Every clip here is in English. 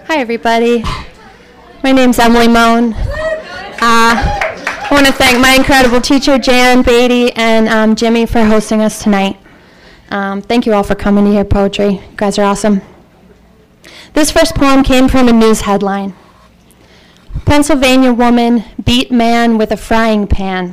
Hi, everybody. My name's Emily Moan. I want to thank my incredible teacher, Jan Beatty, and Jimmy for hosting us tonight. Thank you all for coming to hear poetry. You guys are awesome. This first poem came from a news headline. Pennsylvania woman beat man with a frying pan.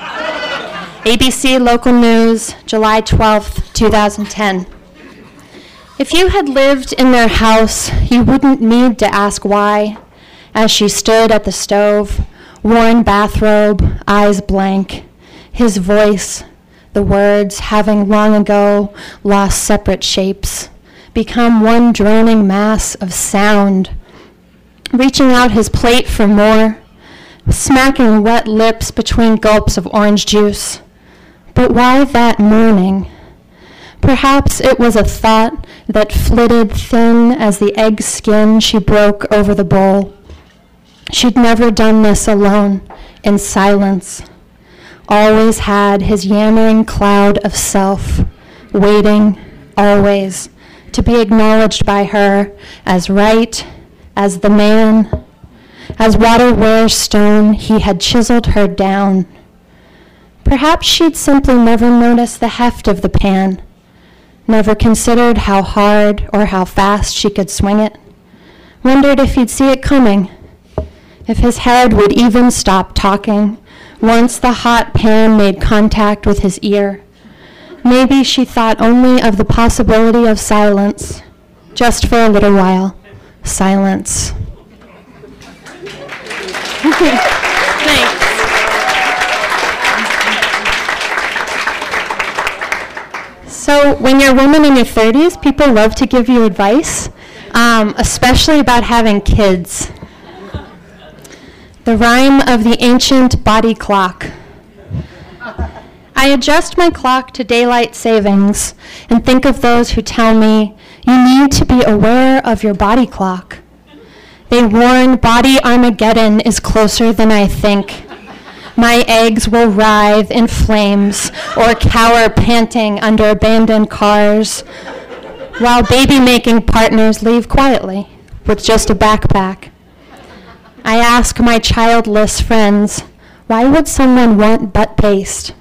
ABC Local News, July 12th, 2010. If you had lived in their house, you wouldn't need to ask why, as she stood at the stove, worn bathrobe, eyes blank, his voice, the words having long ago lost separate shapes, become one droning mass of sound, reaching out his plate for more, smacking wet lips between gulps of orange juice. But why that moaning? Perhaps it was a thought that flitted thin as the egg skin she broke over the bowl. She'd never done this alone, in silence. Always had his yammering cloud of self, waiting, always, to be acknowledged by her as right, as the man, as water-wear stone he had chiseled her down. Perhaps she'd simply never noticed the heft of the pan, never considered how hard or how fast she could swing it, wondered if he'd see it coming, if his head would even stop talking once the hot pan made contact with his ear. Maybe she thought only of the possibility of silence, just for a little while. Silence. Thanks. So when you're a woman in your 30s, people love to give you advice, especially about having kids. The rhyme of the ancient body clock. I adjust my clock to daylight savings and think of those who tell me you need to be aware of your body clock. They warn body Armageddon is closer than I think. My eggs will writhe in flames or cower panting under abandoned cars, while baby-making partners leave quietly with just a backpack. I ask my childless friends, why would someone want butt paste?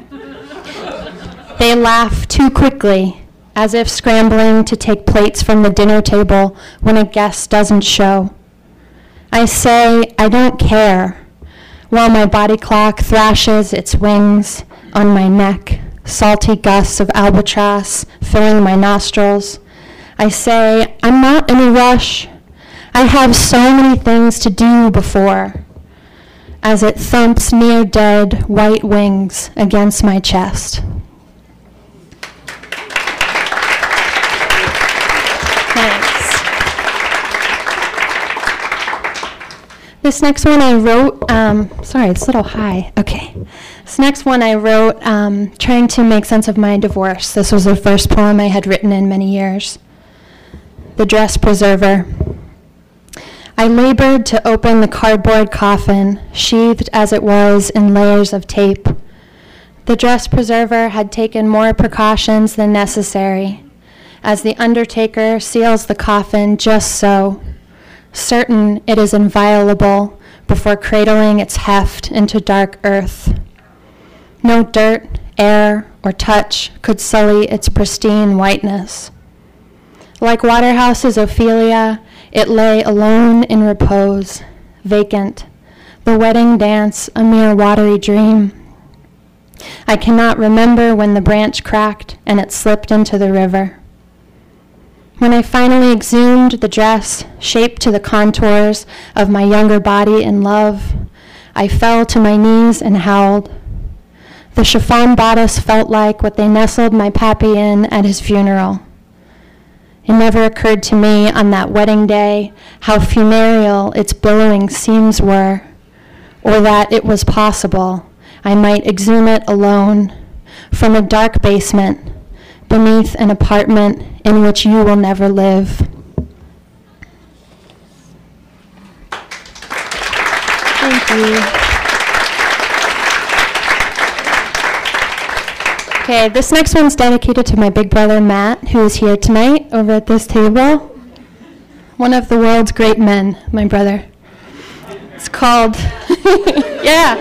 They laugh too quickly, as if scrambling to take plates from the dinner table when a guest doesn't show. I say, I don't care, while my body clock thrashes its wings on my neck, salty gusts of albatross filling my nostrils. I say, I'm not in a rush. I have so many things to do before, as it thumps near dead white wings against my chest. This next one I wrote, sorry, it's a little high. Okay. This next one I wrote trying to make sense of my divorce. This was the first poem I had written in many years. The Dress Preserver. I labored to open the cardboard coffin, sheathed as it was in layers of tape. The dress preserver had taken more precautions than necessary, as the undertaker seals the coffin just so, certain it is inviolable before cradling its heft into dark earth. No dirt, air, or touch could sully its pristine whiteness. Like Waterhouse's Ophelia, it lay alone in repose, vacant, the wedding dance a mere watery dream. I cannot remember when the branch cracked and it slipped into the river. When I finally exhumed the dress, shaped to the contours of my younger body in love, I fell to my knees and howled. The chiffon bodice felt like what they nestled my pappy in at his funeral. It never occurred to me on that wedding day how funereal its billowing seams were, or that it was possible I might exhume it alone from a dark basement beneath an apartment in which you will never live. Thank you. Okay, this next one's dedicated to my big brother, Matt, who is here tonight over at this table. one of the world's great men, my brother. It's called, yeah.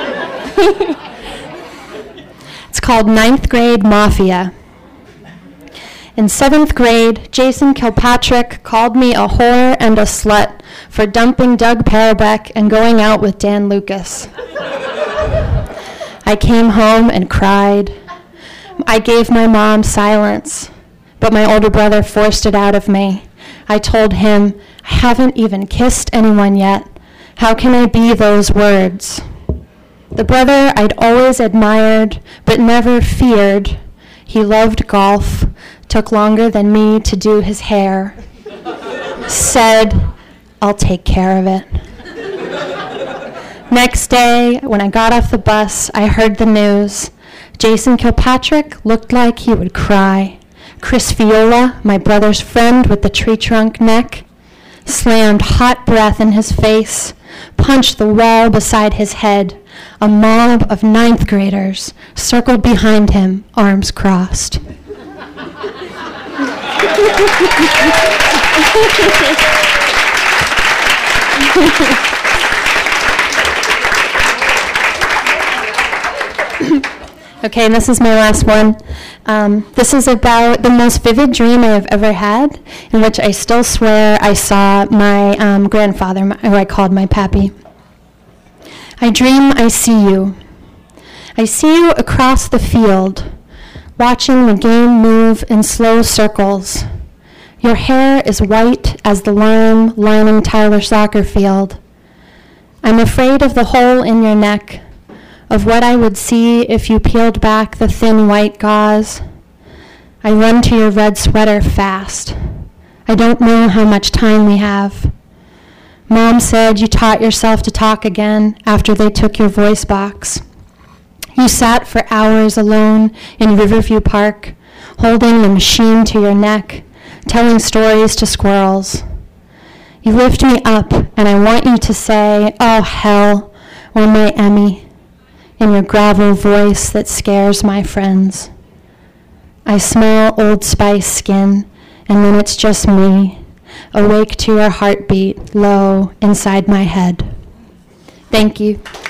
It's called Ninth Grade Mafia. In 7th grade, Jason Kilpatrick called me a whore and a slut for dumping Doug Parabeck and going out with Dan Lucas. I came home and cried. I gave my mom silence, but my older brother forced it out of me. I told him, I haven't even kissed anyone yet. How can I be those words? The brother I'd always admired, but never feared. He loved golf, took longer than me to do his hair, said, I'll take care of it. Next day, when I got off the bus, I heard the news. Jason Kilpatrick looked like he would cry. Chris Viola, my brother's friend with the tree trunk neck, slammed hot breath in his face, punched the wall beside his head. A mob of 9th graders circled behind him, arms crossed. Okay, and this is my last one. This is about the most vivid dream I have ever had, in which I still swear I saw my grandfather, who I called my pappy. I dream I see you. I see you across the field, watching the game move in slow circles. Your hair is white as the lime lining Tyler soccer field. I'm afraid of the hole in your neck, of what I would see if you peeled back the thin white gauze. I run to your red sweater fast. I don't know how much time we have. Mom said you taught yourself to talk again after they took your voice box. You sat for hours alone in Riverview Park, holding the machine to your neck, telling stories to squirrels. You lift me up, and I want you to say, oh, hell, or my Emmy, in your gravel voice that scares my friends. I smell Old Spice skin, and then it's just me, awake to your heartbeat low inside my head. Thank you.